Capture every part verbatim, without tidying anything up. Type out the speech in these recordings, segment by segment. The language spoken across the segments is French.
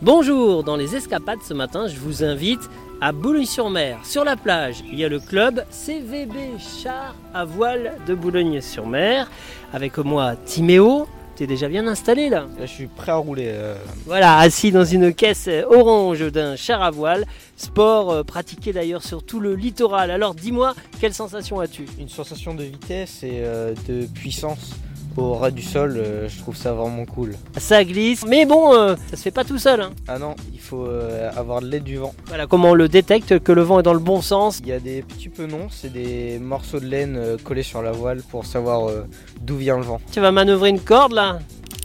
Bonjour, dans les escapades ce matin, je vous invite à Boulogne-sur-Mer. Sur la plage, il y a le club C V B Char à voile de Boulogne-sur-Mer. Avec moi Timéo, tu es déjà bien installé là? Là, je suis prêt à rouler. Euh... Voilà, assis dans une caisse orange d'un char à voile. Sport euh, pratiqué d'ailleurs sur tout le littoral. Alors dis-moi, quelle sensation as-tu? Une sensation de vitesse et euh, de puissance. Au ras du sol, euh, je trouve ça vraiment cool. Ça glisse, mais bon, euh, ça se fait pas tout seul. Hein. Ah non, il faut euh, avoir de l'aide du vent. Voilà comment on le détecte, que le vent est dans le bon sens. Il y a des petits penons, c'est des morceaux de laine euh, collés sur la voile pour savoir euh, d'où vient le vent. Tu vas manœuvrer une corde là.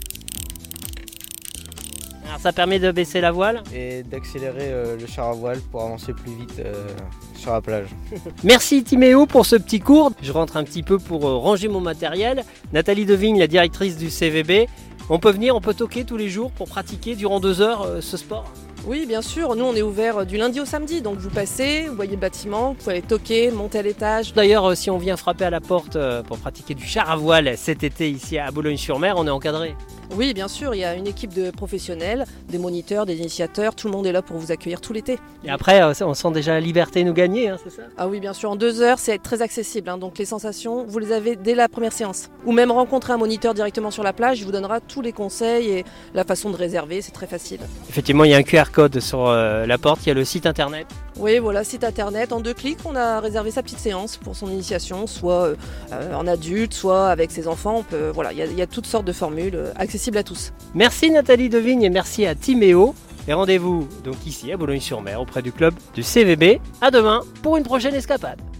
Alors ça permet de baisser la voile. Et d'accélérer euh, le char à voile pour avancer plus vite euh, sur la plage. Merci Timéo pour ce petit cours. Je rentre un petit peu pour euh, ranger mon matériel. Nathalie Devigne, la directrice du C V B. On peut venir, on peut toquer tous les jours pour pratiquer durant deux heures euh, ce sport. Oui, bien sûr. Nous, on est ouvert du lundi au samedi. Donc, vous passez, vous voyez le bâtiment, vous pouvez aller toquer, monter à l'étage. D'ailleurs, euh, si on vient frapper à la porte euh, pour pratiquer du char à voile cet été ici à Boulogne-sur-Mer, on est encadré. Oui, bien sûr. Il y a une équipe de professionnels, des moniteurs, des initiateurs. Tout le monde est là pour vous accueillir tout l'été. Et après, euh, on sent déjà la liberté nous gagner, hein, c'est ça? Ah oui, bien sûr. En deux heures, c'est très accessible. Hein. Donc, les sensations, vous les avez dès la première séance. Ou même rencontrer un moniteur directement sur la plage. Il vous donnera tous les conseils et la façon de réserver. C'est très facile. Effectivement, il y a un Q R code sur euh, la porte. Il y a le site internet. Oui, voilà, site internet. En deux clics, on a réservé sa petite séance pour son initiation, soit euh, en adulte, soit avec ses enfants. On peut, voilà, il y, a, il y a toutes sortes de formules euh, accessibles à tous. Merci Nathalie Devigne et merci à Timéo. Et rendez-vous donc ici à Boulogne-sur-Mer auprès du club du C V B. À demain pour une prochaine escapade.